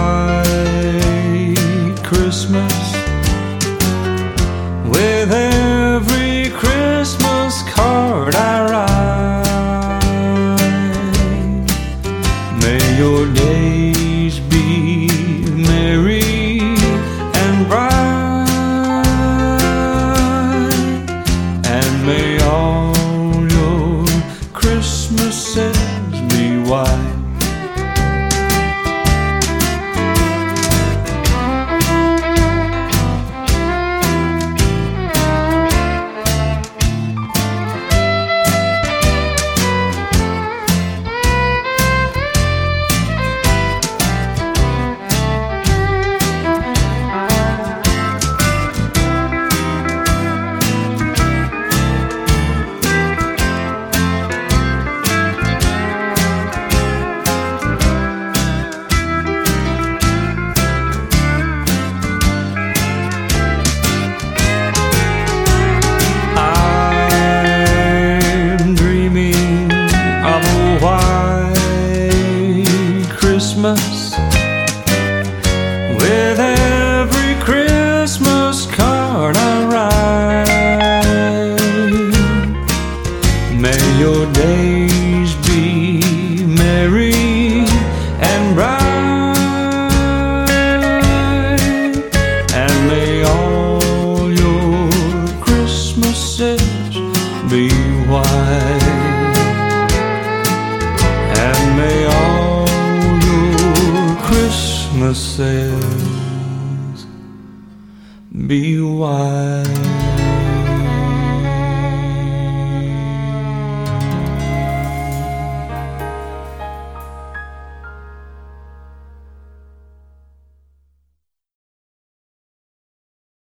white Christmas. With every Christmas card I write, may your days be merry and bright, and may all your Christmases be white. Christmas, with every Christmas card I write, may your days be merry and bright, and may all your Christmases be white, and may all Christmases be white.